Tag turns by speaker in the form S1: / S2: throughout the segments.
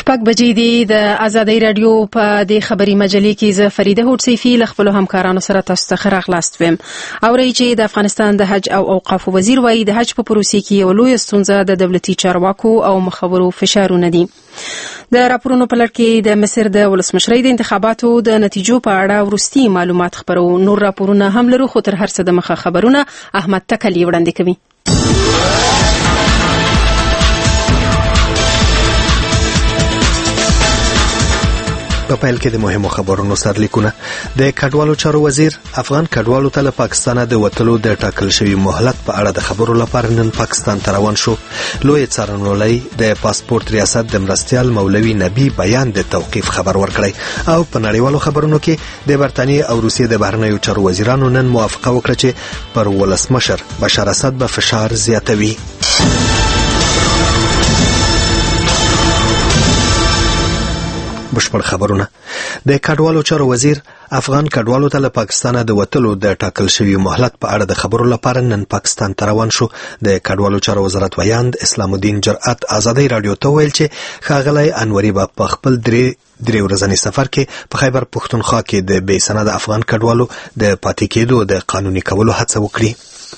S1: شپږ بجې دي. د آزادۍ رادیو په دې خبري مجلې کې زه فریده هوډ سیفي له خپلو همکارانو سره تاسو ته راغلاست وم. اورئ چې د افغانستان د حج او اوقاف وزیر وایي د حج په پروسې کې یو لوی ستونزه د دولتي چارواکو او مخورو فشارونه دي. د راپورونو په لړ کې د مصر د ولسمشرۍ د انتخاباتو د نتیجو په اړه وروستي معلومات خبرو. نور راپورونه هم لرو، خو تر هر څه د مخه خبرونه احمد تکلی وړاندې کوي.
S2: په پیل کې د مهمو خبرونو سرلیکونه. د کډوالو چارو وزیر افغان کډوالو ته له پاکستانه د وتلو د ټاکل شوی مهلت په اړه د خبرو لپاره نن پاکستان ته روان شو. لوی څارنوالۍ د پاسپورت ریاست د مرستیال مولوي نبی بیان د توقیف خبر ورکړی. او په نړیوالو خبرونو کې د برتانیې او روسیې د بهرنیو چارو وزیرانو نن موافقه وکړه چې پر ولسمشر بشار اسد به فشار زیاتوي. بشپړ خبرونه. د کډوالو چارو وزیر افغان کډوالو ته له پاکستانه د وتلو د ټاکل شوی مهلت په اړه د خبرو لپاره نن پاکستان ته روان شو. د کډوالو چارو وزارت ویاند اسلام الدین جرأت آزادۍ رادیو ته ویل چې ښاغلی انوري به په خپل درې ورځنی سفر کې په خیبر پښتونخوا کې د بې سنده افغان کډوالو د پاتې کېدو د قانوني کولو هڅه وکړي.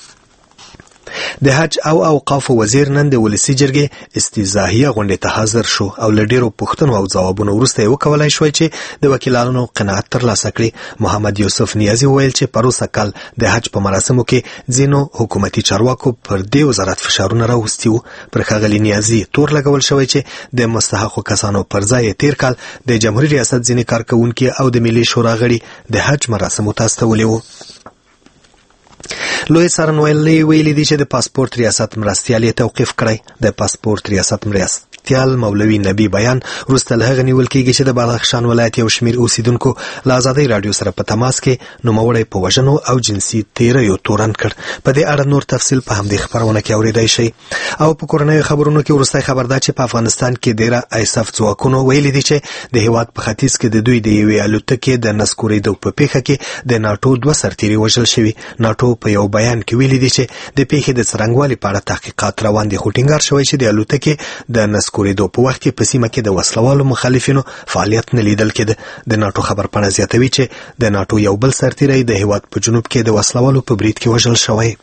S2: د حج او اوقاف وزیر نن د ولسی جرګې استیزاهیه غونډې ته حاضر شو او له ډیرو پوښتنو او ځوابونو وروسته یې وکولای شوی چې د وکیلانو قناعت ترلاسه کړي. محمد یوسف نیازی ویل چې پروسه کال د حج په مراسمو کې ځینو حکومتي چارواکو پر دې وزارت فشارونه راوستي وو. پر ښاغلي نیازی تور لګول شوی چې د مستحقو کسانو پر ځای تیر کال د جمهوریت ریاست ځینې کارکوونکي او د ملي شورا غړي د حج مراسمو ته استولي وو. لوی څارنوالۍ ویلي دي چې د پاسپورت ریاست مرستیال یې توقیف کړی. د پاسپورت ریاست مرستیال مولوي نبی بیان وروسته له هغه نیول کېږي چې د بدخشان ولایت یو شمېر اوسیدونکو له آزادۍ رادیو سره په تماس کې نوموړی په وژنو او جنسي تیریو تورن کړ. په دې اړه نور تفصیل په همدې خبرونه کې اورېدای شئ. او په کورنیو خبرونو کې وروستی خبر ده چې په افغانستان کې ډیره ایساف ځواکونو ویلي دي چې د هیواد په ختیځ کې د دوی د یوې الوتکې د نسکورېدو په پیښه کې د ناټو 2 سرتیري وژل شوي. ناټو په یو بیان کې ویلي دي چې د پیښې د څرنګوالي په اړه تحقیقات روان دي، خو ټینګار شوی چې د الوتکې د نسکورېدو په وخت کې په سیمه کې د وسلوالو مخالفینو فعالیت نه لیدل کېده. د ناټو خبرپاڼه زیاتوي چې د ناټو یو بل سرتیری د هیواد په جنوب کې د وسلوالو په برید کې وژل شوی.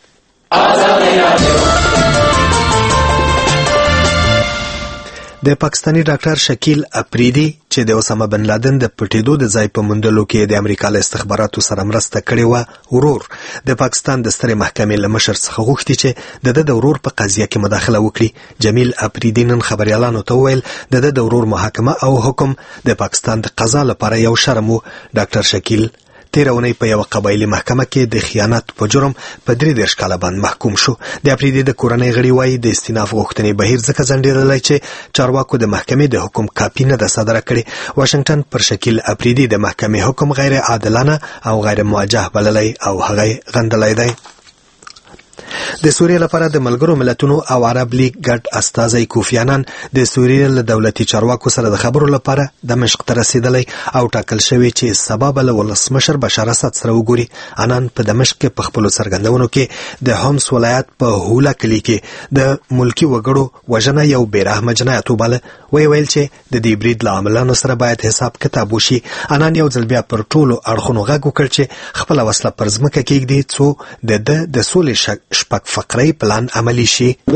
S2: د پاکستانی ډاکټر شکیل اپریدي چې د اسامه بن لادن د پټېدو د ځای په موندلو کې د امریکا له استخباراتو سره مرسته کړې وه، ورور د پاکستان د سترې محکمې له مشر څخه غوښتي چې د ورور په قضیه کې مداخله وکړي. جمیل اپریدي نن خبریالانو ته وویل د ورور محاکمه او حکم د پاکستان د قضا لپاره یو شرم و. ډاکټر شکیل تیر اونۍ په یو قبایلي محکمه کې د خیانت په جرم په 33 کاله باندې محکوم شو. د اپریدي د کورنۍ غړي وایي د استیناف غوښتنې بهیر ځکه ځنډېدلی چې چارواکو د محکمې د حکم کاپي نه ده صادره کړې. واشنګټن پر شکیل اپریدي د محکمې حکم غیر عادلانه او غیر موجه بللی او هغه غندلی دی. د سوریې لپاره د ملګرو ملتونو او عرب لیگ ګډ استازی کوفی انان د سوریې له دولتي چارواکو سره د خبرو لپاره دمشق ته رسیدلی او ټاکل شوی چې سبا به له ولسمشر بشار اسد سره وګوري. انان په دمشق کې په خپلو څرګندونو کې د حمص ولایت په هوله کلي کې د ملکي وګړو وژنه یو بېرحمه جنایت وباله. ویل چې د دې برید له عاملانو سره باید حساب کتاب وشي. انان یو ځل بیا پر ټولو اړخونو غږ وکړ چې خپله وسله پر ځمکه کېږدي څو د سولې شپږ فقري پلان عملی شي. د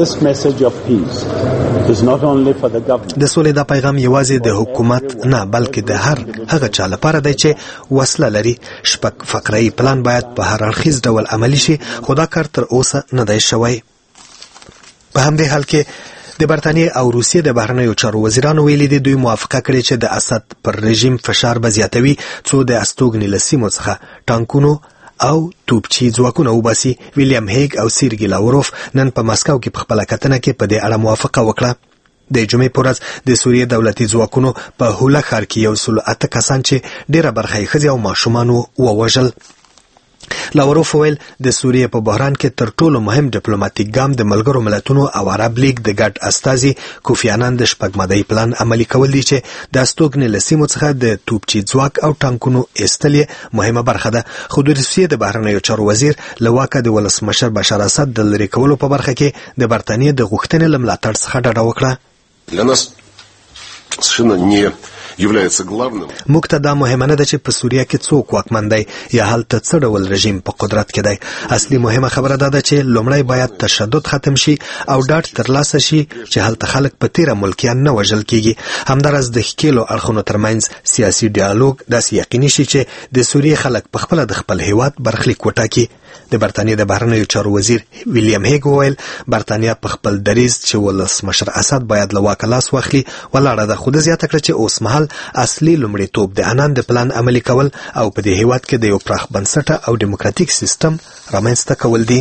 S2: سولې دا پیغام یوازې د حکومت نه بلکې د هر هغه چا لپاره دی چې وسله لري. شپږ فقري پلان باید په هر اړخیز ډول عملی شي، خو دا کار تر اوسه نه دی شوی. په همدې حال کې د برتانیې او روسیې د بهرنیو چارو وزیرانو ویلي دي دوی موافقه کړې چې د اسد پر رژیم فشار به زیاتوي څو د استوګنې له سیمو څخه ټانکونو او توپچي ځواکونه وباسي. ویلیام هیګ او سیرګي لاوروف نن په مسکو کې په خپله کتنه کې په دې اړه موافقه وکړه. د جمعې په ورځ د سوریې دولتي ځواکونو په هوله ښار کې 108 کسان چې ډیره برخه یې ښځې او ماشومان ووژل. لاوروف ویل د سوریې په بحران کې تر ټولو مهم ډیپلوماټیک ګام د ملګرو ملتونو او عرب لیگ د ګډ استازي کوفی انان د شپږ ماده‌ای پلان عملي کول دي چې د استوګنې له سیمو څخه د توپچي ځواک او ټانکونو ایستل مهمه برخه ده. خو د روسیې د بهرنیو چارو وزیر له واکه د ولسمشر بشار اسد د لرې کولو په برخه کې د برتانیې د غوښتنې له ملاتړ څخه ډډه وکړه.
S3: совершенно не является главным.
S2: موږ ته دا مهمه نه ده چې په سوریه کې څوک واکمن دی یا هلته څه ډول رژیم په قدرت کې دی. اصلي مهمه خبره دا ده چې لومړی باید تشدد ختم شي او ډاډ ترلاسه شي چې هلته خلک په تیره ملکیان نه وژل کیږي. همداراز د ښکیلو اړخونو ترمنځ سیاسي ډیالوګ داسې یقیني شي چې د سوریې خلک په خپله د خپل هیواد برخلیک وټاکي. د برتانیې د بهرنیو چارو وزیر ویلیام هیګ وویل برتانیا په خپل دریځ چې ولسمشر اسد باید له واکه لاس واخلي ولاړه ده، خو د زیاته کړه چې اوس مهال اصلي لومړیتوب د عنان د پلان عملي کول او په دې هیواد کې د یو پراخ بنسټه او ډیموکراتیک سیستم رامنځته کول دي.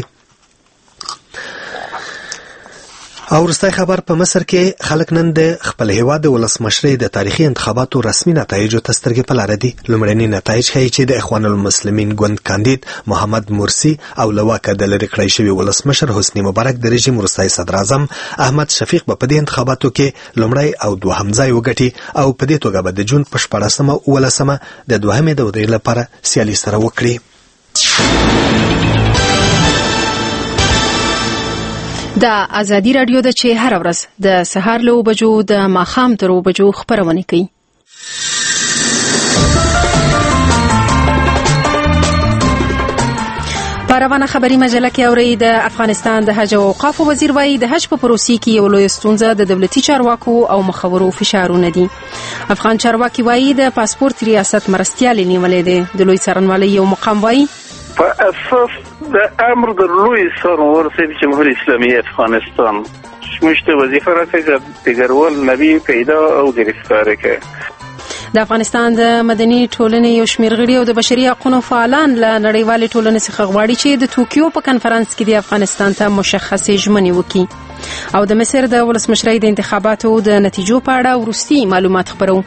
S2: او وروستی خبر په مصر کې خلک نن د خپل هیواد د ولسمشرۍ د تاریخي انتخاباتو رسمي نتایجو ته سترګې په لاره دي. لومړني نتایج ښیي چې د اخوان المسلمین ګوند کاندید محمد مرسی او له واکه د لرې کړی شوي ولسمشر حسني مبارک د رژیم وروستی صدراعظم احمد شفیق به په دې انتخاباتو کې لومړی او دوهم ځای وګټي او په دې توګه به د جون په 14مه او 15مه د دوهمې دورې لپاره سیالي سره وکړي.
S1: دا ازادي رادیو ده چې هر ورځ د سهار له 9 بجو د ماښام تر 9 بجو خبرونه کوي. پروانه خبري مجله کې اوري د افغانستان د حج او اوقاف وزیر وایي د حج په پروسې کې یو لوی ستونزه د دولتي چارواکو او مخورو فشارونه دي. افغان چارواکي وایي د پاسپورت ریاست مرستيال نیولې ده. د لوی څارنوالۍ یو مقام وایي
S4: په اساس د امر د لوی سرور سید جمهوری اسلامی افغانستان شمشته وظیفه راکړه دګرول نبی پیدا او گرفتار کړ.
S1: د افغانستان د مدني ټولنې یو شمېر غړي او د بشري حقوقو فعالان له نړیوالې ټولنې څخه غواړي چې د توکیو په کنفرانس کې د افغانستان ته مشخصې ژمنې وکړي. او د مصر د ولسمشرۍ د انتخاباتو د نتیجو په اړه وروستي معلومات خبرو.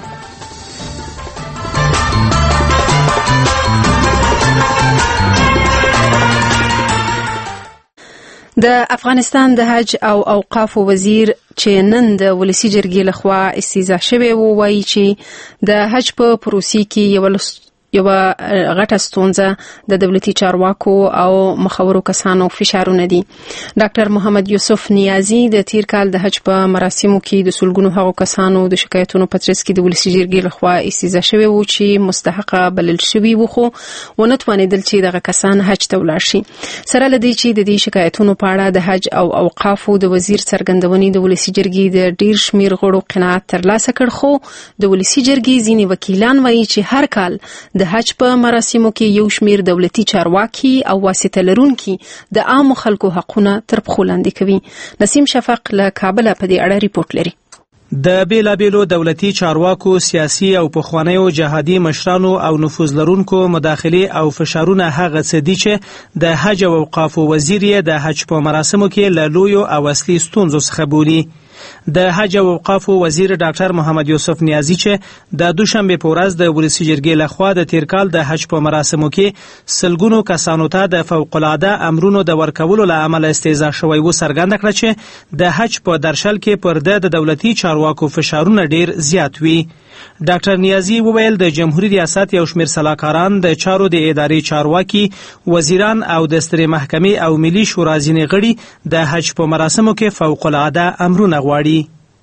S1: د افغانستان د حج او اوقاف وزیر چې نن د ولسی جرګې لخوا استیضاح شوی وایي چې د حج په پروسې کې یو غټه ستونزه د دولتي چارواکو او مخورو کسانو فشارونه دي. ډاکټر محمد یوسف نیازی د تیر کال د حج په مراسمو کې د سلګونو هغو کسانو د شکایتونو په ترڅ کې د ولسی جرګې لخوا استیضاح شوی و چې مستحقه بلل شوی و، خو ونه توانیدل چې دغه کسان حج ته ولاړ شي. سره لدی چې د دې شکایتونو په اړه د حج او اوقافو د وزیر څرګندونې د ولسی جرګې د ډیر شمیر غړو قناعت ترلاسه کړ، خو د ولسی جرګې ځینې وکیلان وایي چې هر کال د حج په مراسمو کې یو شمیر دولتي چارواکي او واسطه لرونکي د عام خلکو حقونه تر پښو لاندې کوي. نسیم شفق له کابل په دې اړه ریپورت لري.
S5: د بیلابیلو دولتي چارواکو، سیاسي او پخوانیو جهادي مشرانو او نفوذ لرونکو مداخله او فشارونه هغه څه دي چې د حج او اوقاف وزیر د حج په مراسمو کې له لویو او اصلي ستونزو څخه بولي. د حج او اوقاف وزیر ډاکټر محمد یوسف نیازی چې د دوشنبه په ورځ د ولسی جرګې لخوا د تیر کال د حج په مراسمو کې سلګونو کسانو ته د فوق العاده امرونو د ورکولو له امله استیضاح شوی و څرګند کړ چې د حج په درشل کې پر د دولتي چارواکو فشارونه ډیر زیات وي. ډاکټر نیازی وویل د جمهوریت ریاست یو شمېر سلاکاران د چارو د ادارې چارواکي، وزیران او د سترې محکمې او ملي شورا ځینې غړي د حج په مراسمو کې فوق العاده امرونه غواړي.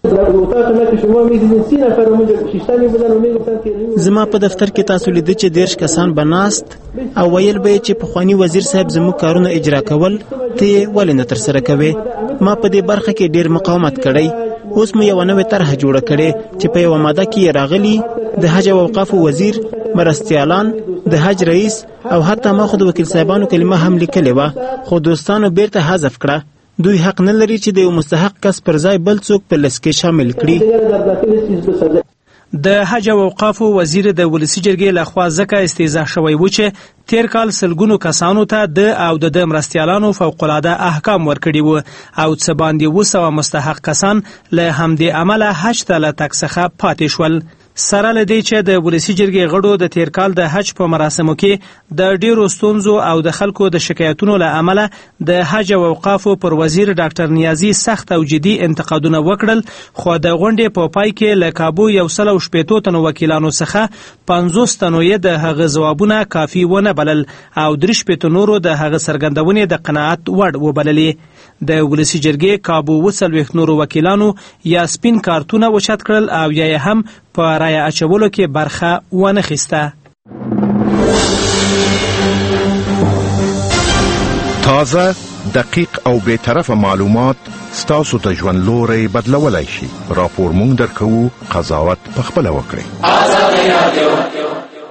S6: زما په دفتر کې تاسو لیدل چې 10 کسان بناست او ویل به چې پخوانی وزیر صاحب زموږ کارونه اجرا کول ته ولې نه تر سره کوي. ما په دې برخه کې ډیر مقاومت کړی. اوس مو یو نوې طرح جوړه کړې چې په یو ماده کې راغلي د حج او اوقاف وزیر، مرستيالان، د حج رئیس او حتی ما خو د وکیل صاحبانو کلمه هم لیکلې و، خو دوستانو بیرته حذف کړه. دوی حق نه لري چې د یو مستحق کس پر ځای بل څوک په لست کې شامل کړي.
S5: د حج او اوقاف وزیر د ولسی جرګې لخوا ځکه استیضاح شوی و چې تیر کال سلګونو کسانو ته د مرستيالانو فوق العاده احکام ورکړي وو او څه باندې 200 مستحق کسان له همدې عمله حج ته له تګ څخه پاتې شول. سره لدی چې د ولسی جرګې غړو د تیر کال د حج په مراسمو کې د ډیرو ستونزو او د خلکو د شکایتونو له امله د حج او اوقاف پر وزیر ډاکټر نیازی سخت او جدي انتقادونه وکړل، خو د غونډې په پای کې له کابو 115 تنو وکیلانو څخه 50 تنو یې د هغه ځوابونه کافي ونه بلل او 3 نورو د هغه څرګندونې د قناعت وړ وبللې. د ولسی جرګې کابو 40 نورو وکیلانو یا سپین کارتونه وچت کړل او یا هم په رای اچولو کې برخه ونه خسته.
S7: تازه، دقیق او بی‌طرفه معلومات ستاسو ته ژوند لوري بدلولای شي. راپور مونږ درکوو، قضاوت پخپله وکړئ.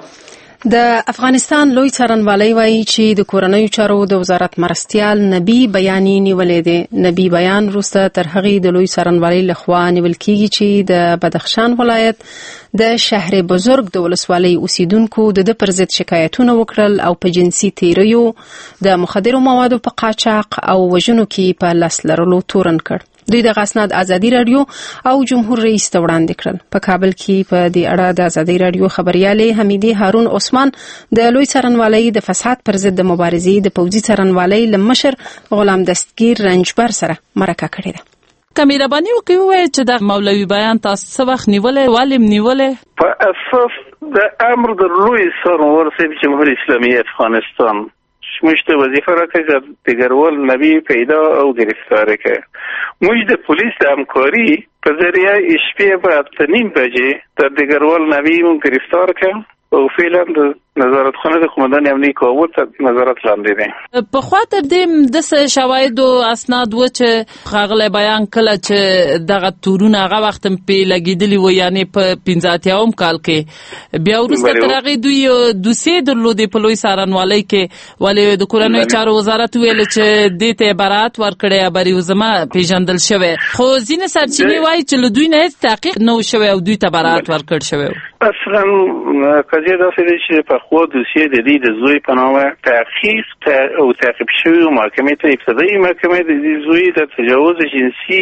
S1: د افغانستان لوی څارنوالۍ وایي چې د کورنیو چارو د وزارت مرستیال نبی بیان نیولې دی. نبی بیان وروسته تر هغې د لوی څارنوالۍ لخوا نیول کیږي چې د بدخشان ولایت د شهر بزرگ د ولسوالۍ اوسیدونکو د پر ضد شکایتونه وکړل او په جنسي تیریو، د مخدرو موادو په قاچاق او وژنو کې په لاس لرلو تورن کړ. دوی د اسناد ازادي رادیو او جمهور رئیس ته وړاندې کړل. په کابل کې په دې اړه د ازادي رادیو خبريالې حمیدي هارون عثمان د لوی څارنوالۍ د فساد پر ضد د مبارزې د پوځي څارنوالۍ لمشر غلام دستگیر رنجبر سره مرکه کړې ده.
S8: کمیربانی وکوي چې د مولوی بیان تاسو څه وخت نیولې والم نیولې
S4: په اساس د امر د لوی څارنوال رئیس جمهوری اسلامی افغانستان مشت وظیفه را که دیگرول نبی پیدا او گرفتار که مجد پلیس همکاری په ذریعه شپې په 8:30 بجې در دیگرول نبی گرفتار که او فعلا د نظارت خانه د قومندان امنیه کابل ته نظارت لاندې دي.
S8: په خاطر دې د شواهد او اسناد و چې خغله بیان کله چې دغه تورونه هغه وخت په لګیدلی و، یعنی په 15 کال کې بیا ورسته ترغه دوی دوسیه درلودې په لوی څارنوالۍ کې، ولی د کورنیو چارو وزارت ویل چې دې ته برات ورکړې بری وزما پیژندل شوی، خو ځینې سرچینې وایي چې له دوی نه هیڅ تحقیق نه شوی او دوی ته برات ورکړ شوی.
S4: اصلا قضیه داسې ده چې په خو دوسیه د دې د زوی په نامه تحقیق او تعقیب شوی محکمې ته ابتدایي محکمې د دې زوی د تجاوز جنسي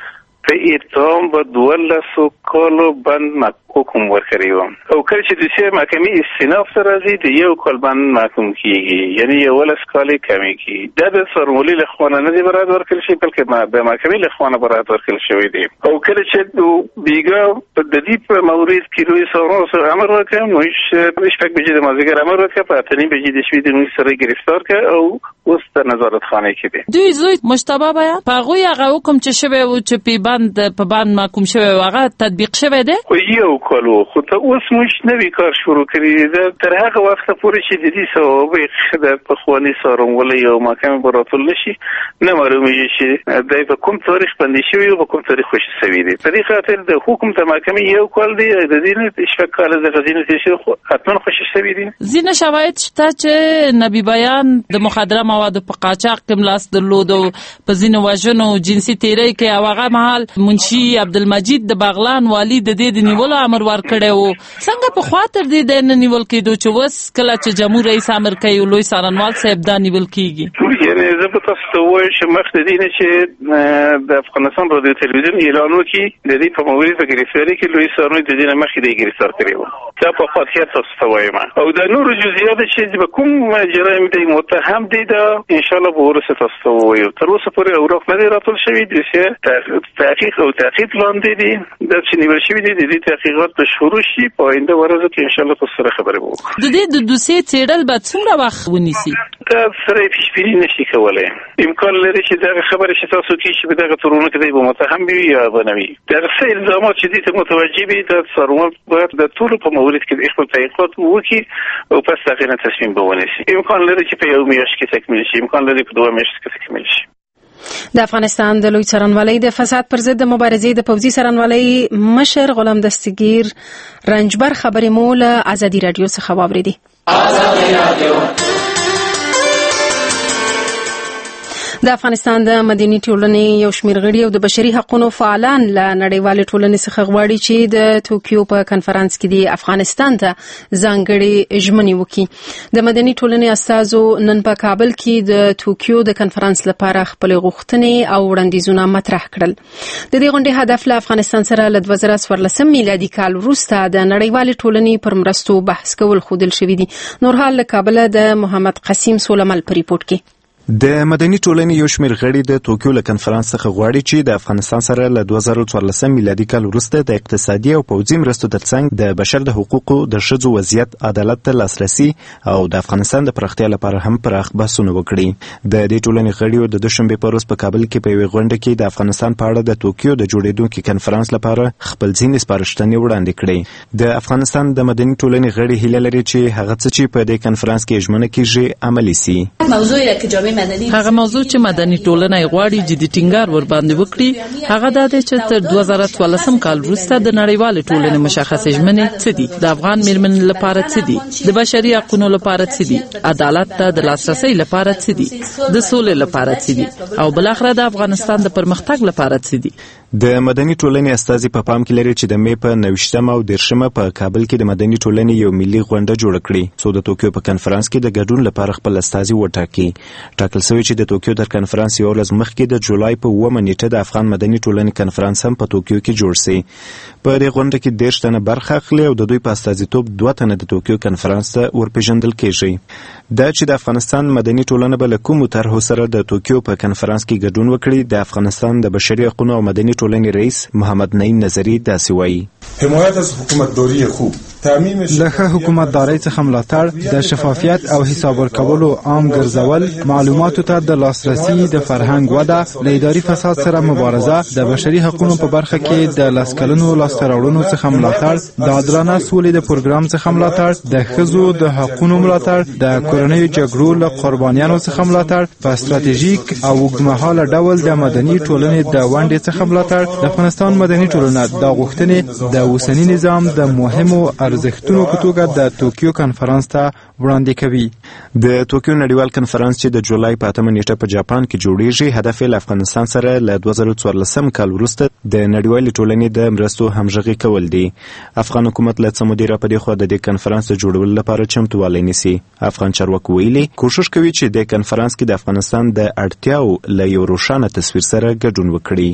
S4: په اتهام به 12 کالو بند حکم ورکړی و او کله چې دوسیه محکمې استئناف ته راځي د 1 کال بند محکوم کیږي، یعنی 11 کال کمی کیږي. دا د څارنوالۍ له خوا نه دی برات ورکړل شي بلکې د محکمې له خوا نه برات ورکړل شوی دی. او کله چې بیګا د دې په مورید کې لوی څارنوال امر وکړ نو شپږ بجې د مازدیګر امر وکړ په 8:30 بجې د شپې د نوې سره گرفتار کړ او اوس د نظارت خانه کې دی.
S8: دوی زوی مشتبه بیان په هغه هغه حکم چې شوی او چې په بند محکوم شوی هغه تطبیق شوی دی.
S4: یو کالو خو ته اوس موږ نوی کار شروع کړی دی. تر هغه وخت پورې چې د دې سوابق د پخوانی څارنوالۍ او محکمې براتول نشي نه معلومیږي چې د په کوم تاریخ باندې شوی او په کوم تاریخ خوشی شوی دی. په دې خاطر د حکم ته محکمې یو کال دی د دې نه شپږ کال د غزینې تشریح خو حتما خوشی شوی دی.
S8: ځینې شواهد شته چې نبی بیان د مخدره موادو په قاچاق کې لاس درلود او په ځینو وژنو جنسي تیری کې او هغه مهال منشي عبدالمجید د بغلان والی د دې د نیولو امر ورکړی و. څنګه په خاطر دې د نه نیول کېدو چې وس کله چې جمهور رئیس امر کوي لوی څارنوال صاحب دا نیول کیږي؟
S4: یعنی زه به تاسو ته وایم چې مخکې دې نه چې د افغانستان رادیو تلویزیون اعلان وکړي د دې په مورید په گرفتاری کې لوی څارنوال د دې نه مخکې دې گرفتار کړی و. دا په خاطر تاسو ته وایم او د نور جزئیات چې به کوم جرایم دی متهم دی دا ان شاء الله به ورسره تاسو ته وایم. تر اوسه پورې اوراق نه دی راتل شوی د تحقیق او تعقیب لاندې دي د چې نیول شوی دي د دې تحقیقات به شروع شي په آینده ورځو کې ان شاء الله تاسو سره خبرې وکړو.
S8: د دې د دوسیې څېړل به څومره وخت ونیسي؟
S4: دا سره پیشبیني نشي کولای. امکان لري چې دا خبره چې تاسو کې چې دغه تورونه کې به متهم وي یا بنوي. دا څه الزامات چې دې ته متوجه وي د څارنوال باید د ټول په مورید کې خپل تحقیقات وکړي او پس هغه تصمیم به ونیسي. امکان لري چې په یو میاشت کې تکمیل شي، امکان لري په 2 میاشتو کې تکمیل شي.
S1: د افغانستان د لوی څارنوالۍ د فساد پر ضد د مبارزې د پوځي څارنوالۍ مشر غلام دستگیر رنجبر خبرې مو له ازادي رادیو څخه واوریدي. ازادي رادیو د افغانستان د مدني ټولنې یو شمېر غړي او د بشري حقوقو فعالان له نړیوالې ټولنې څخه غواړي چې د ټوکیو په کنفرانس کې د افغانستان ته ځانګړې ژمنې وکړي. د مدني ټولنې استازو نن په کابل کې د ټوکیو د کنفرانس لپاره خپل غوښتنې او وړاندیزونه مطرح کړل. د دې غونډې هدف له افغانستان سره له 2014 میلادي کال وروسته د نړیوالې ټولنې پر مرستو بحث کول ښودل شوی دی. نور حال له کابل د محمد قسیم سولمل په ریپورت کې.
S9: د مدني ټولنې یو شمېر غړي د توکیو له کنفرانس څخه غواړي چې د افغانستان سره له 2014 میلادي کال وروسته د اقتصادي او پوځي مرستو ترڅنګ د بشر د حقوقو د ښځو وضعیت عدالت ته لاسرسي او د افغانستان د پراختیا لپاره هم پراخ بحثونه وکړي. د دې ټولنې غړیو د دوشنبې په ورځ په کابل کې په یوې غونډه کې د افغانستان په اړه د توکیو د جوړېدونکي کنفرانس لپاره خپل ځینې سپارښتنې وړاندې کړې. د افغانستان د مدني ټولنې غړي هیله لري چې هغه څه چې په دې کنفرانس کې ژمنه کیږي عملي سي.
S8: هغه موضوع چې مدني ټولنه غواړي جدي ټینګار ور باندې وکړي هغه دا دی چې تر 2014 کال وروسته د نړیوال ټولنې مشخص ژمنې څه دي، د افغان میرمنو لپاره څه دي، د بشري حقوقو لپاره څه دي، عدالت ته د لاسرسي لپاره څه دي، د سولې لپاره څه دي او بل اخر د افغانستان د پرمختګ لپاره څه دي.
S9: د مدني ټولنې استازي په پام کې لري چې د مې په 29 او 30 په کابل کې د مدني ټولنې یو ملي غونډه جوړه کړي څو د توکیو په کنفرانس کې د ګډون لپاره خپل استازي وټاکي. ټاکل شوی چې د توکیو تر کنفرانس یو ورځ مخکې د جولای په 9 نیټه د افغان مدني ټولنې کنفرانس هم په توکیو کې جوړ شي. په دې غونډه کې 10 تنه برخه اخلي او د دوی په استازیتوب 2 تنه د توکیو کنفرانس ته ورپېژندل کېږي. دا چې د افغانستان مدني ټولنه به له کومو طرحو سره د توکیو په کنفرانس کې ګډون وکړي، د افغانستان د بشري حقوقو او مدني ټولنې رئیس محمد نعیم نظری داسې وایي:
S10: حمایت از حکومتداری خوب،
S11: له ښه حکومتدارۍ څخه ملاتړ، د شفافیت او حساب ورکولو عام ګرځول، معلوماتو ته د لاسرسي، د فرهنګ وده، له اداري فساد سره مبارزه، د بشري حقوقو په برخه کې د لاسکلونو لاسته راوړنو څخه ملاتړ، د عادلانه سولې د پروګرام څخه ملاتړ، د ښځو د حقوقو ملاتړ، د کورنیو جګړو له قربانیانو څخه ملاتړ، په ستراتیژیک او اوږدمهاله ډول د مدني ټولنې د ونډې څخه ملاتړ. د افغانستان مدني ټولنه د غوښتنې د اوسني نظام د مهمو ارزښتونو په توګه د توکیو کنفرانس ته وړاندې کوي.
S9: د توکیو نړیوال کنفرانس چې د جولای په 8 نیټه په جاپان کې جوړیږي هدف یې له افغانستان سره له 2014 کال وروسته د نړیوالې ټولنې د مرستو همغږي کول دي. افغان حکومت له څه مودې راپدې خوا د دې کنفرانس د جوړولو لپاره چمتووالی نیسي. افغان چارواکو ویلي کوشش کوي چې د کنفرانس کې د افغانستان د اړتیاو له یو روښانه تصویر سره ګډون وکړي.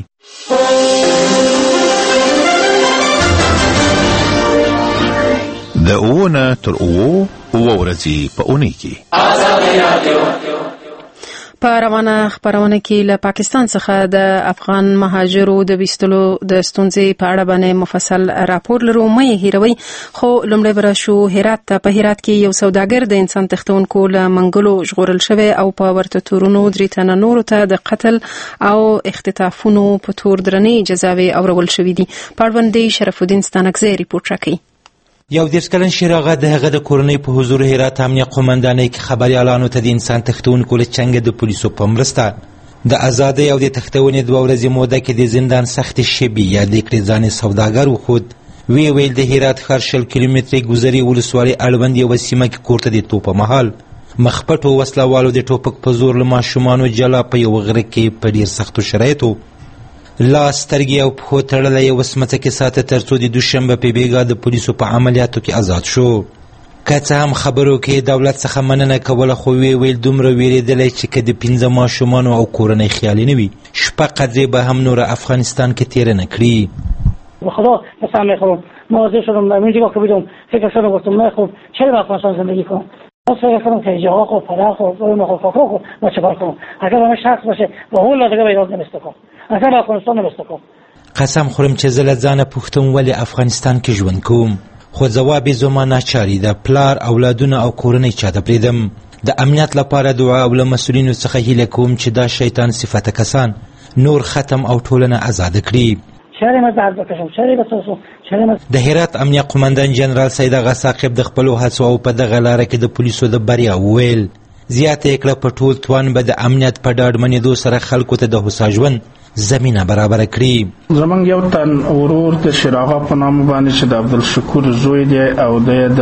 S7: د اوونه تر اوو ورځې په اونۍ کې
S1: په روانه خبرونه کې له پاکستان څخه د افغان مهاجرو د ویستلو د ستونزې په اړه باندې مفصل راپور لرو. مې هیروي خو لومړی برشو هرات ته. په هرات کې یو سوداګر د انسان تښتونکو له منګلو ژغورل شوی او په ورته تورونو 3 تنه نور ته د قتل او اختطافونو په تور درنې جزاوي اورول شوې دي. پړوندې شرف الدین ستانکزی ریپورت راکړي.
S12: یو 10 کلن شیراغه د هغه د کورنۍ په حضور هرات امنیه قومندانۍ کې خبريالانو ته د انسان تښتونکو له چنګ د پولیسو په مرسته د ازادۍ او د تښتونې 2 ورځې موده کې د زندان سخت شبي یا د کړي ځان سوداګر وخود ویل د هرات ښار 10 کیلومتري ګذري ولسوالۍ اړوند یو سیمه کې کوړه د توپ مهال مخپټو وسلوالو د ټوپک په زور له ماشومانو جلا په یو غره کې په ډیر سختو شرایطو لاس سترګې او پښو تړلی یو سمڅه کې ساته تر څو د دوشنبه په بیګا د پولیسو په عملیاتو کې آزاد شو. که څه هم خبرو کې دولت څخه مننه کوله خو ویل دومره ویرېدلی چې که د 15 ماشومانو او کورنۍ خیالي نه وي شپه قدرې به هم نور افغانستان کې تیره نه کړي.
S13: به خدا قسم میخورم مواظب شدم در اینجا که بیدم فکر شدم گفتم نه خوب چرا به افغانستان زندگی کنم فکر کنم که جاها خوب پدر خوب روی خوب کاکا خوب ما چه کار کنم اگر همه شخص باشه و اون لازمه به ایران نمیستکم اصلا افغانستان نمیستکم.
S12: قسم خورم چې زه له ځانه پوښتم ولې افغانستان کې ژوند کوم خو ځواب یې زما ناچاري ده. پلار اولادونه او کورنۍ چاته پرېږدم. د امنیت لپاره دعا او له مسؤلینو څخه هیله کوم چې دا شیطان صفته کسان نور ختم او ټولنه آزاده کړي. د هرات امنیه قومندان جنرال سید اغا ثاقب د خپلو هڅو او په دغه لاره کې د پولیسو د بریا وویل زیاته یې کړه په ټول توان به د امنیت په ډاډمنېدو سره خلکو ته د هوسا ژوند زمینه برابر کړي.
S14: زمونږ یو تن ورور د شراغه په نامه باندې چې د عبدالشکور زوی دی او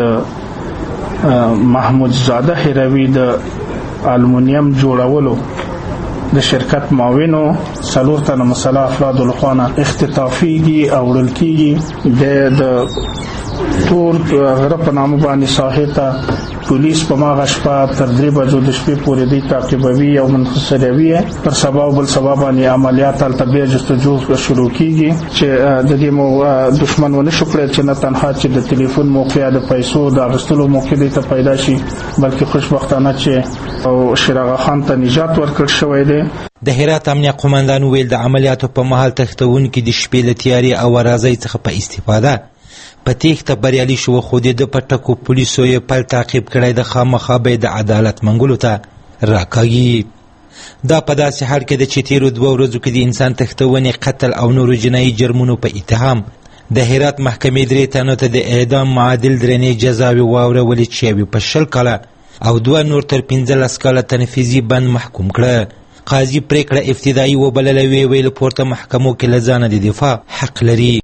S14: د محمود زاده هروي د المونیم جوړولو د شرکت معاونو 4 تنه مسلح افراد لخوا اختطافیږي او وړل کېږي. د تور غره په نامه باندې ساحه ته پولیس په ماغه شپه تر 3 بجو د شپې پورې دی تعقیبوي او منحصروي پر سبا او بل سبا باندې عملیات تلبیه جستجو شروع کیږي چې د دې دشمن ونه شو کړی چې نه تنها چې د ټلیفون موقع د پیسو د اغستلو موقع دی ته پیدا شي بلکې خوشبختانه چې او شراغه خان ته نجات ورکړ شوی دی.
S12: د هرات امنیه قومندان ویل د عملیاتو په مهال تختونکو د شپې له تیاری او ورازۍ څخه په استفاده په تیښته بریالي شو خو د پټکو پولیسو یې پل تعقیب کړی د خامخا به د عدالت منګولو ته راکاږي. دا په داسې حال کې د چې تیرو 2 ورځو کې د انسان تختونې قتل او نورو جنایي جرمونو په اتهام د هرات محکمې 3 تنو ته د اعدام معادل درنې جزاوې واورولې چې یوې په 20 کاله او 2 نور تر 15 کاله تنفیذي بند محکوم کړه. قاضي پریکړه ابتدایي وبلله ویل پورته محکمو کې له ځانه د دفاع حق لري.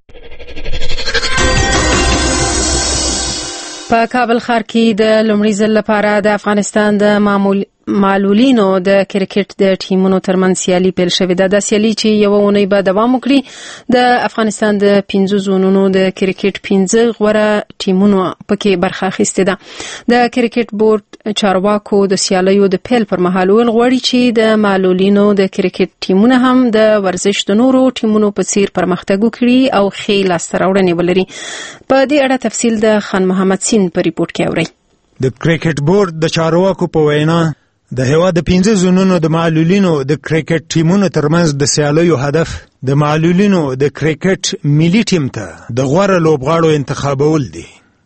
S1: په کابل ښار کې د لومړي ځل لپاره د افغانستان د معلولینو د کرکټ د ټیمونو ترمنځ سیالي پیل شوې ده. د سیالي چې یوه اونۍ به دوام وکړي د افغانستان د 15 زونونو د کرکټ 15 غوره ټیمونو پکې برخه اخیستې ده. د کرکټ بورډ چارواکو د سیالیو د پیل پر مهال ویل غواړي چې د معلولینو د کرکټ ټیمونه هم د ورزش د نورو ټیمونو په څیر پرمختګ وکړي او ښې لاسته راوړنې ولري. په دې اړه تفصیل د خان محمد سین په ریپورت کې اورئ.
S15: د کرکټ بورډ د چارواکو په وینا د هیواد د 15 زونونو د معلولینو د کرکټ ټیمونو ترمنځ د سیالیو هدف د معلولینو د کرکټ ملي ټیم ته د غوره لوبغاړو انتخابول دي.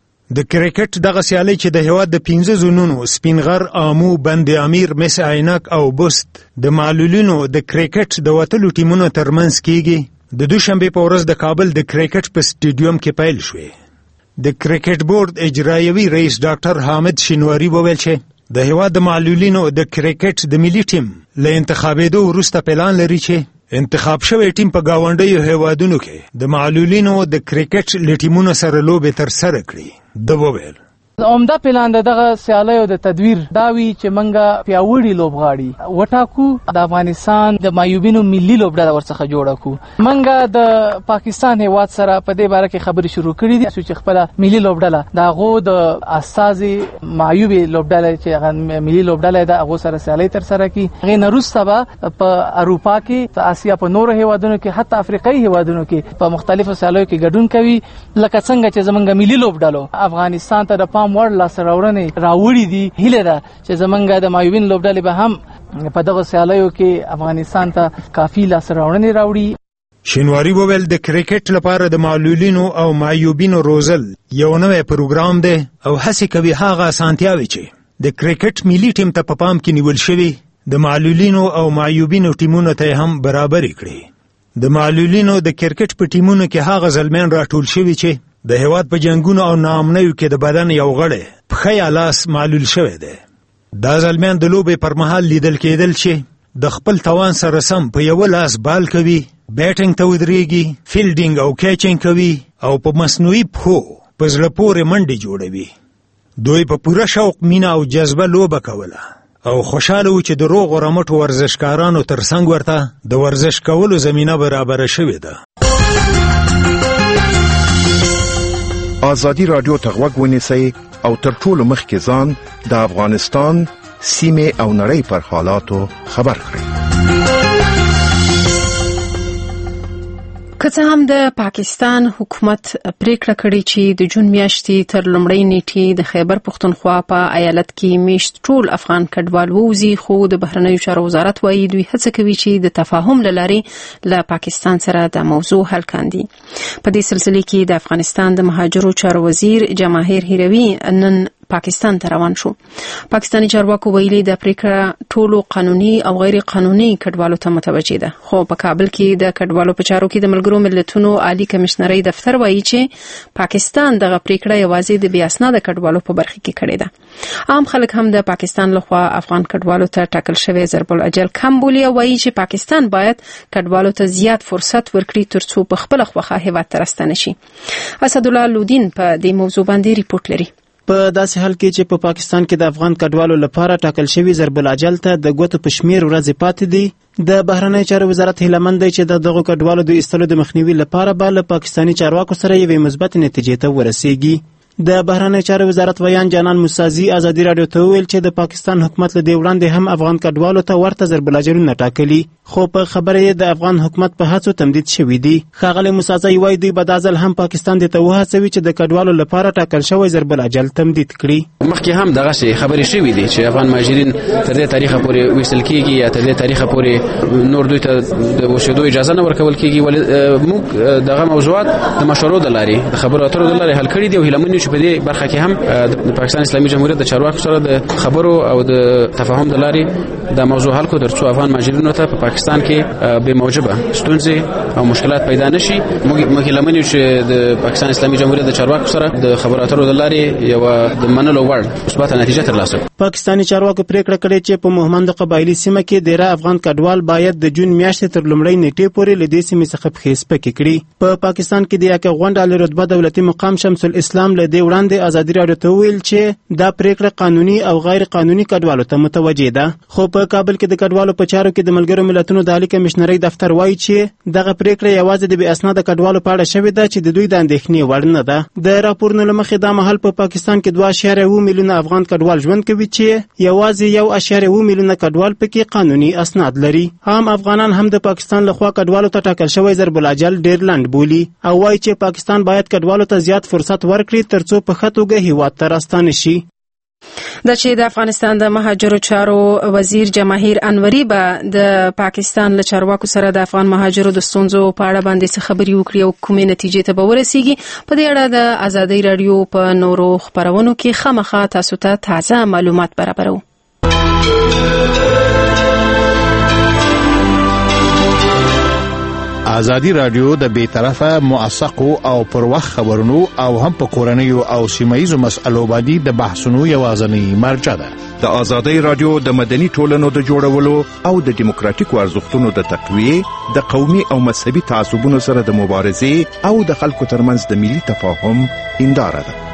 S15: د کرکټ دغه سیالي چې د هیواد د 15 زونونو سپینغر، آمو، بند امیر، مس عینک او بست د معلولینو د کرکټ د وتلو ټیمونو ترمنځ کیږي د دوشنبه په ورځ د کابل د کرکټ په سټیډیوم کې پیل شوې. د کرکټ بورډ اجرایوي رئیس ډاکټر حامد شینواری وویل چې د هیواد د معلولینو د کرکټ د ملي ټیم له انتخابېدو وروسته پلان لري چې انتخاب شوی ټیم په گاونډیو هیوادونو کې د معلولینو د کرکټ له ټیمونو سره لوبې ترسره کړي. د وویل
S16: عمده پلان دغه سیالیو د تدویر داوی چې منګه پیاوړي لوبغاړي وټاکو د افغانستان د معیوبینو ملي لوبډله ورڅخه جوړه کو. منګه د پاکستان هیواد سره په دې باره کې خبرې شروع کړې دي چې خپل ملي لوبډله د هغو د استازي معیوبي لوبډله چې هغه ملي لوبډله د هغو سره سیالي ترسره کړي. هغې نه وروسته به په اروپا کې په اسیا په نورو هیوادونو کې حتی افریقایي هیوادونو کې په مختلفو سیالیو کې ګډون کوي لکه څنګه چې زمونږ ملي لوبډلو افغانستان ته د پام وړ لاسته راوړنې راوړي دي. هیله ده چې زمونږ د معیوبین لوبډلې به هم په دغه سیالیو کې افغانستان ته کافي لاسته راوړنې راوړي.
S15: شینواری وویل د کرکټ لپاره د معلولینو او معیوبینو روزل یو نوی پروګرام دی او هڅې کوي هغه اسانتیاوې چې د کرکټ ملي ټیم ته په پام کې نیول شوي د معلولینو او معیوبینو ټیمونو ته هم برابرې کړي. د معلولینو د کرکټ په ټیمونو کې هغه زلمیان راټول شوي چې د هیواد په جنگونو او ناامنیو کې د بدن یو غړی پښه یا لاس معلول شوی دی. دا زلمیان د لوبې پر مهال لیدل کېدل چې د خپل توان سره سم په یو لاس بال کوي، بیټینګ ته ودرېږي، فیلډینګ او کیچینګ کوي او په مصنوعي پښو په زړه پورې منډې جوړوي. دوی په پوره شوق، مینه او جذبه لوبه کوله او خوشاله و چې د روغ رمټو ورزشکارانو ترڅنګ ورته د ورزش کولو زمینه برابره شوې ده.
S7: آزادی رادیو ته غوږ ونیسئ او تر ټولو مخکې ځان د افغانستان سیمې او نړۍ پر حالاتو خبر کړئ.
S1: که څه هم د پاکستان حکومت پریکړه کړې چې د جون میاشتې تر لومړۍ نیټې د خیبر پښتونخوا په ایالت کې میشت ټول افغان کډوال ووځي، خو د بهرنیو چارو وزارت وایي دوی هڅه کوي چې د تفاهم له لارې له پاکستان سره د موضوع حل کاندي. په دې سلسله کې د افغانستان د مهاجرو چارو وزیر جماهیر هیروي نن پاکستان ته روان شو. پاکستاني چارواکو ویلي د پریکړه ټولو قانوني او غیر قانوني کډوالو ته متوجه ده، خو په کابل کې د کډوالو په چارو کې د ملګرو ملتونو عالی کمشنرۍ دفتر وایي چې پاکستان دغه پریکړه یوازې د بې اسناده کډوالو په برخه کې کړې ده. عام خلک هم د پاکستان لخوا افغان کډوالو ته ټاکل شوی ضرب الاجل کم بولي او وایي چې پاکستان باید کډوالو ته زیات فرصت ورکړي ترڅو په خپل خوخه هیواد ته راستنه شي. اسدالله لودین په دې موضوع باندې ریپورت لري.
S6: په داسې حال کې چې په پاکستان کې د افغان کډوالو لپاره ټاکل شوی ضرب الاجل ته د ګوتو په شمیر ورځې پاتې دي، د بهرنی چارو وزارت هیله مند دی چې د دغو کډوالو د ایستلو د مخنیوي لپاره به له پاکستاني چارواکو سره یوې مثبت نتیجې ته ورسیږي. د بهرنی چارو وزارت ویان جانان موسازي ازادي راډیو ته وویل چې د پاکستان حکومت له دې وړاندې هم افغان کډوالو ته ورته ضرب الاجرونه ټاکلي، خو په خبره یې د افغان حکومت په هڅو تمدید شوي دي. ښاغلی موسازي وایي دوی به دا ځل هم پاکستان دې ته وهڅوي چې د کډوالو لپاره ټاکل شوی ضرب الاجل تمدید کړي.
S17: مخکې هم دغسې خبرې شوي دي چې افغان مهاجرین تر دې تاریخه پورې ویستل کېږي یا تر دې تاریخه پورې نور دوی ته د اوسېدو اجازه نه ورکول کېږي. ولې موږ دغه موضوعات د مشورو د لارې د خبرو اترو د لارې حل کړي دي او هیله مند یو چې په دې برخه کې هم د پاکستان اسلامي جمهوریت د چارواکو سره د خبرو او د تفاهم د لارې د موضوع حل کو ترڅو افغان مهاجرینو ته په پاکستان کې به موجبه ستونزې او مشکلات پیدا نشي. موږ هیله مند یو چې د پاکستان اسلامي جمهوریت د چارواکو سره د خبرو اترو د لارې یو د منلو وړ مثبت نتیجه ترلاسه کړو.
S6: پاکستاني چارواکو پریکړه کړې چې په مهمند قبایلی سیمه کې ډیره افغان کډوال باید د جون میاشتې تر لومړۍ نیټې پورې له دې سیمې څخه پښې سپکې کړي. په پاکستان کې د یکه غونډه له رتبه دولتي مقام شمس الاسلام له دې وړاندې ازادي راډیو ته ویل چې دا پریکړه قانوني او غیر قانوني کډوالو ته متوجه ده. خو په کابل کې د کډوالو په چارو کې د ملګرو ملتونو د عالی کمشنرۍ دفتر وایي چې دغه پریکړه یوازې د بې اسناده کډوالو په اړه شوې ده چې د دوی د اندېښنې وړ نه ده. د راپورونو له مخې دا مهال په پاکستان کې 2.7 میلیونه افغان کډوال ژوند کوي چې یوازې 1.7 میلیونه کډوال پکې قانوني اسناد لري. عام افغانان هم د پاکستان لخوا کډوالو ته ټاکل شوی ضرب الاجل ډیر لنډ بولي او وایي چې پاکستان باید کډوالو ته زیات فرصت ورکړي ترڅو په ښه توګه هیواد ته راستانه شي.
S1: د چې د افغانستان د مهاجرو چارو وزیر جماهیر انوري به د پاکستان له چارواکو سره د افغان مهاجرو د ستونزو په اړه باندې څه خبرې وکړي او کومې نتیجې ته به ورسیږي. په دې اړه د ازادي راډیو په نورو خبرونو کې خامخا تاسو ته تازه معلومات برابرو.
S7: ازادي راډیو د بیطرفه موثقو او پر وخت خبرونو او هم په کورنیو او سیمایي مسایلو باندې د بحثونو یوازینی مرجع ده. د ازادي راډیو د مدني ټولنو د جوړولو او د دیموکراتیکو ارزښتونو د تقویه، د قومي او مذهبي تعصبونو سره د مبارزې او د خلکو ترمنځ د ملي تفاهم هنداره ده.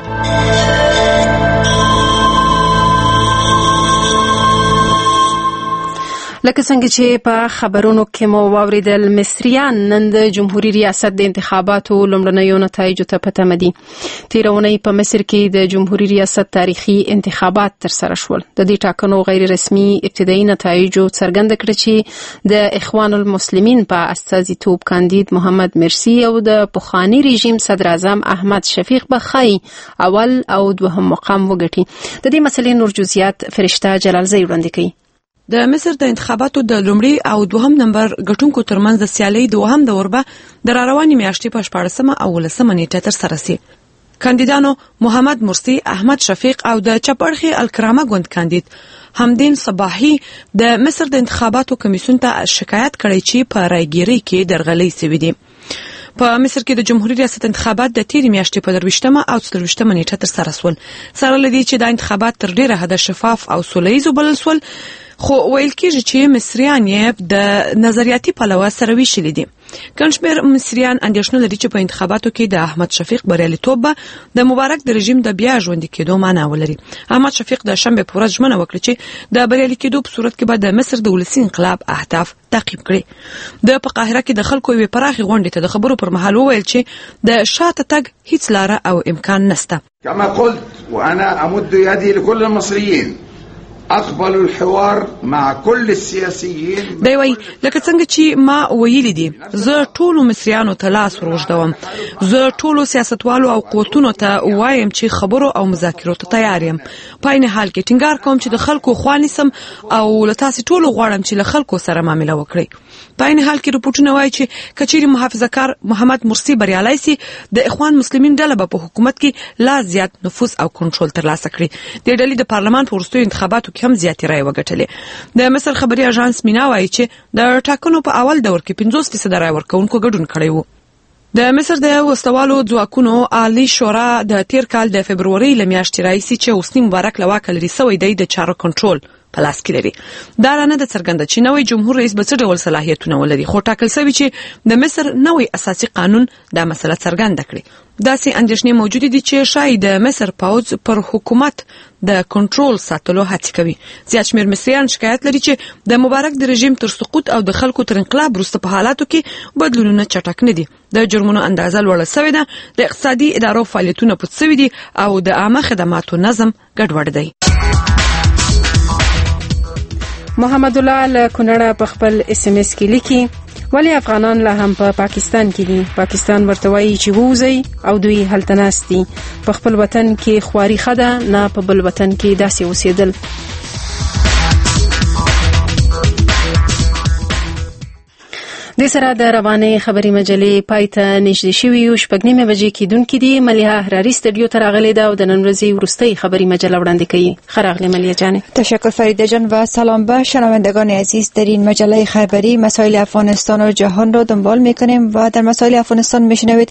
S1: لکه څنګه چې په خبرونو کې مو واوریدل، مصریان نن د جمهوریت ریاست د انتخاباتو لومړنیو نتایجو ته په تمه دي. تیرونی په مصر کې د جمهوریت ریاست تاریخي انتخابات ترسره شول. د دې ټاکنو غیر رسمي ابتدایي نتایجو څرګنده کړه چې د اخوان المسلمین په استازیتوب کاندید محمد مرسی او د پخوانی رژیم صدر اعظم احمد شفیق بخای اول او دوهم مقام وګټي. د دې مسلې نور جزئیات فرشته جلالزی وړاندې کوي.
S18: د مصر د انتخاباتو د لومړي او دوهم نمبر ګټونکو ترمنځ د سیالۍ دوهم دور به د راروانې میاشتې په 14 او 19 نیټه ترسره شي. کاندیدانو محمد مرسی، احمد شفیق او د چپړخي الکرامه ګوند کاندید حمدین صباحي د مصر د انتخاباتو کمیسیون ته شکایت کړی چې په رایګيري کې درغلۍ شوې دي. په مصر کې د جمهوریت ریاست انتخابات د تیرې میاشتې په 23 او 24 نیټه ترسره شول. سره لدی چې د انتخابات تر ډیره حد شفاف او سولهییز بلل شول، خو ویل کېږي چې مصریان یې د نظریاتي پلوه سره ویشلي دي. ګڼ شمېر مصریان اندېښنه لري چې په انتخاباتو کې د احمد شفیق بریالیتوب به د مبارک د رژیم د بیا ژوندي کېدو معنا ولري. احمد شفیق د شنبه په ورځ ژمنه وکړه چې د بریالي کېدو په صورت کې به د مصر د ولسي انقلاب اهداف تعقیب کړي. د په قاهره کې د خلکو یوې پراخې غونډې ته د خبرو پر مهال وویل چې د شاته تګ هیڅ لاره او امکان نشته.
S19: كما قلت وانا امد يدي لكل المصريين اقبل الحوار مع كل السياسيين.
S18: دی وای لکه څنګه چې ما ویلي دي، زه ټولو مصریانو ته لاس ورغځوم. زه ټولو سیاستوالو او قوتونو ته وایم چې خبرو او مذاکرو ته تیار یم. په عین حال کې ټینګار کوم چې د خلکو خوا نیسم او له تاسو ټولو غواړم چې له خلکو سره معامله وکړئ. په عین حال کې رپورټونه وایي چې کچېری محافظه‌کار محمد مرسی بریالي سي، د اخوان مسلمین ډله په حکومت کې لا زیات نفوذ او کنټرول ترلاسه کړي. د ډلې د پارلمان په وروستیو انتخاباتو هم زیاتې رای وګټلې. د مصر خبري اژانس مینا وایي چې د ټاکنو په اول دور کې 50% رای ورکونکو ګډون کړی وو. د مصر د وسوالو ځواکونو عالی شورا د تیر کال د فبرवरी لمیاشتې راځي چې حسنی مبارک لواکل لري سوی دی د چارو کنټرول په لاس کې لري. دا رانه د څرګنده چې نوی جمهور رئیس به څه ډول صلاحیتونه ولري، خو ټاکل شوی چې د مصر نوی اساسي قانون دا مسله څرګنده کړي. داسې اندېښنې موجودې دي چې شاید د مصر پوځ پر حکومت د کنټرول ساتلو هڅه کوي. زیات شمېر مصریان شکایت لري چې د مبارک د رژیم تر سقوط او د خلکو تر انقلاب وروسته په حالاتو کې بدلونونه چټک نه دي. د جرمونو اندازه لوړه شوې ده، د اقتصادي ادارو فعالیتونه پټ شوي دي او د عامه خدماتو نظم ګډوډ دی.
S1: محمد الله له کونړه په خپل SMS کې لیکي ولی افغانان لا هم په پاکستان کې دي. پاکستان ورته وایي چې ووځي او دوی هلته ناست دي. په خپل وطن کې خواري ښه ده، نه په بل وطن کې داسې اوسېدل. د سره د روانې خبري مجلې پای ته نږدې شوي یو 6:30 بجې کېدونکې دي. ملیحه حراري سټډیو ته راغلې ده او د نن ورځې وروستۍ خبري مجله وړاندې کوي. ښه راغلې ملیحه جانې.
S20: تشکر فریده جان و سلام به شنوندگان عزیز. در این مجله خبری مسائل افغانستان و جهان را دنبال می‌کنیم و در مسائل افغانستان می‌شنوید